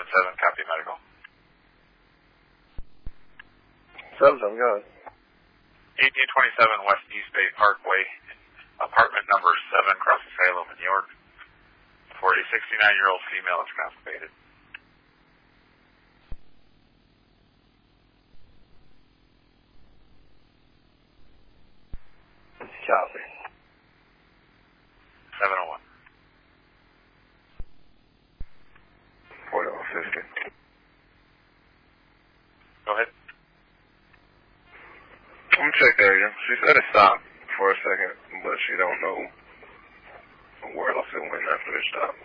copy medical. 7, go ahead. 1827 West East Bay Parkway, apartment number 7, Crossing Salem in New York. For a 69-year-old female is constipated. Copy. 701. 4050. Go ahead. I'm gonna check the area. She said it stopped for a second, but she don't know where else it went after it stopped.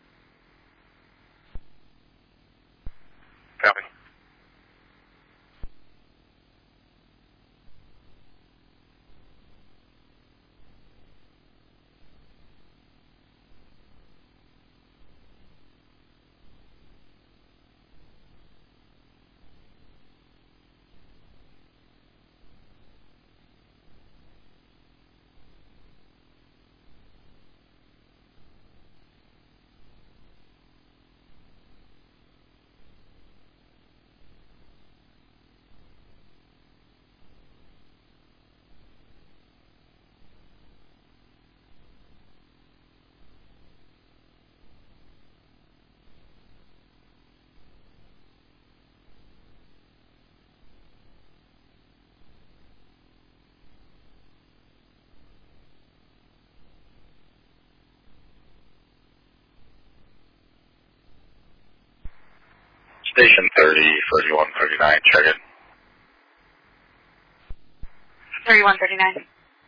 Copy. Station 30, 3139, check it. 3139.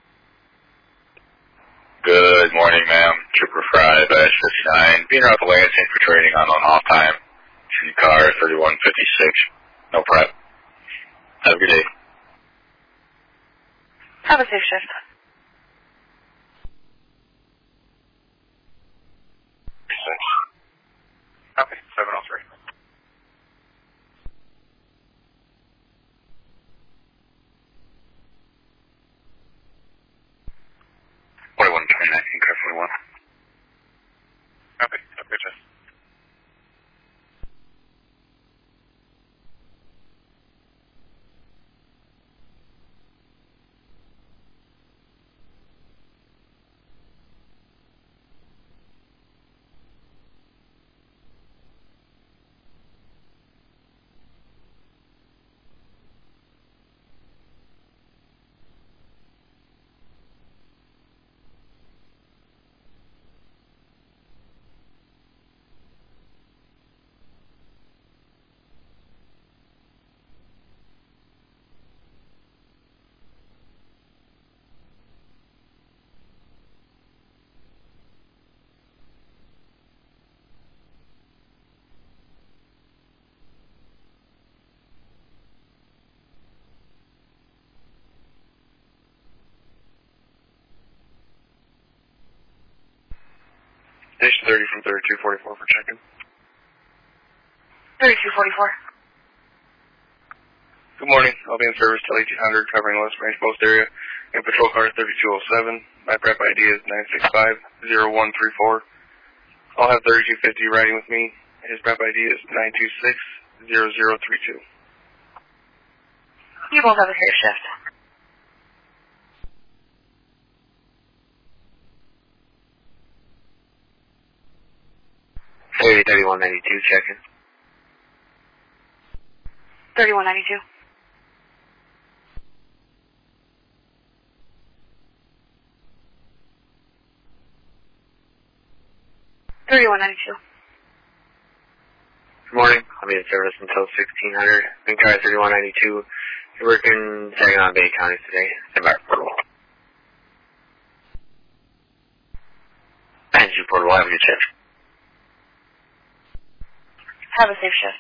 Good morning, ma'am. Trooper Fry, badge 59. Being out the Lansing for training on an off time. City car 3156. No prep. Have a good day. Have a safe shift. Copy. 703. 4129, car 41. Copy. Have a good shift. Station 30 from 3244 for check-in. 3244. Good morning. I'll be in service till 1800, covering West Range Post area. In patrol car 3207. My prep ID is 965-0134. I'll have 3250 riding with me. His prep ID is 926-0032. You both have a safe shift. Hey, 3192, check-in. 3192. 3192. Good morning. I'll be in service until 1600. In car 3192. You're working Saginaw Bay County today. Stand by for portable. And you portable, have a good shift. Have a safe shift.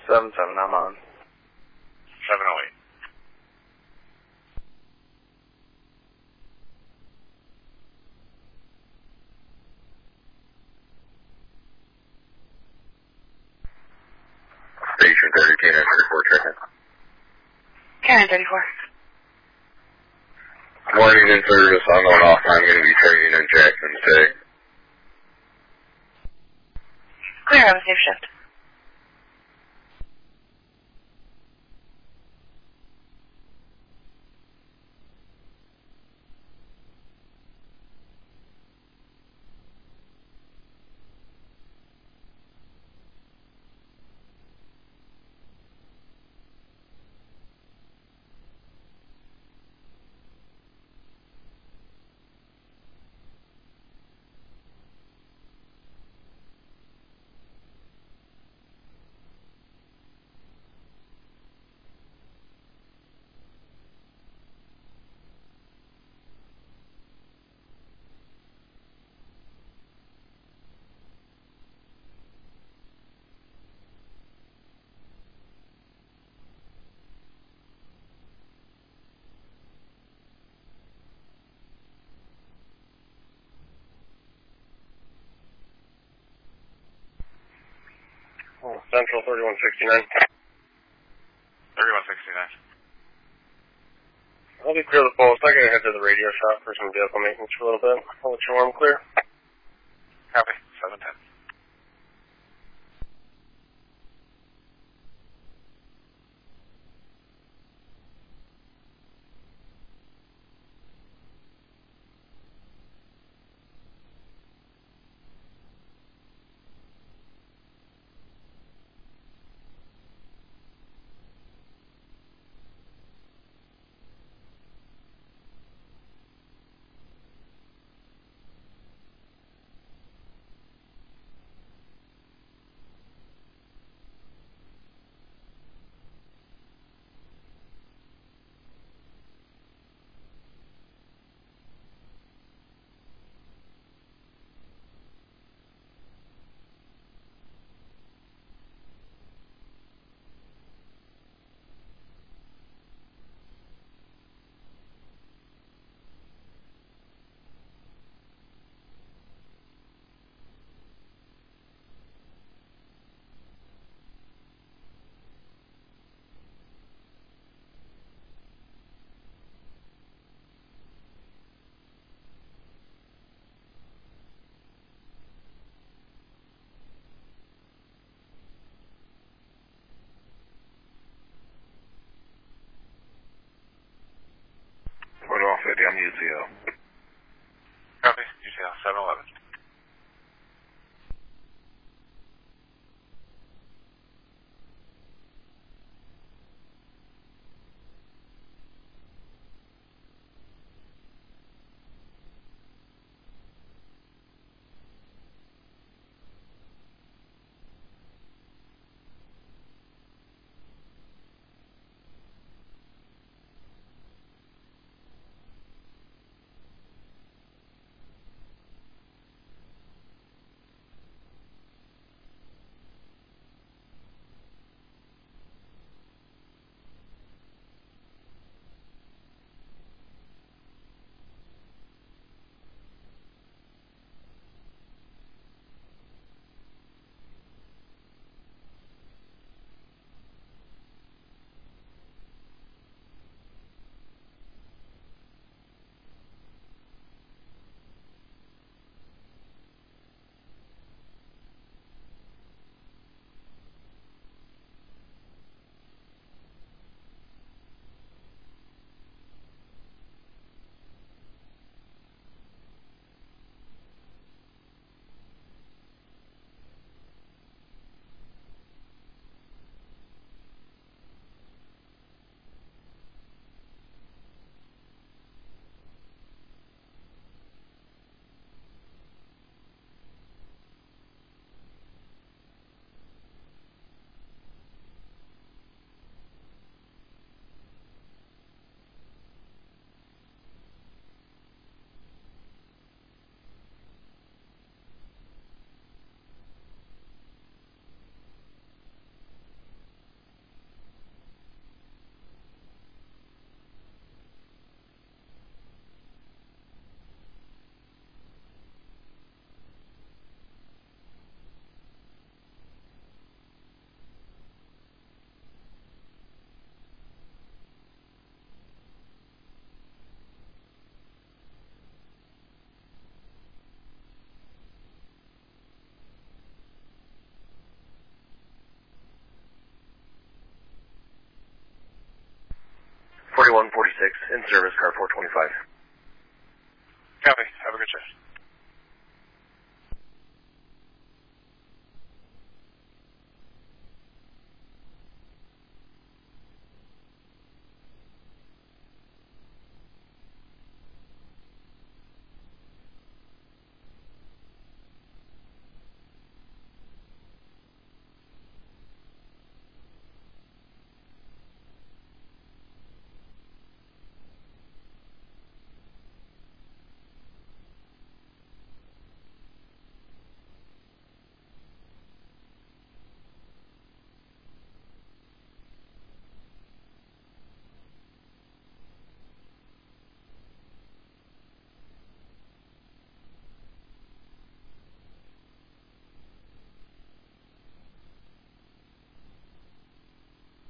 7-7, I'm on. 708. Station 30, Canine 34, checking. Canine 34. Morning in service, unknown off time, going to be training in Jackson today. Clear, have a safe shift. Central 3169. 3169. I'll be clear the post. I gotta head to the radio shop for some vehicle maintenance for a little bit. I'll let you know I'm clear. Copy. 710. Port off 50 on UCO. Copy. UCL 711. in service, car 425. Copy. Have a good shift.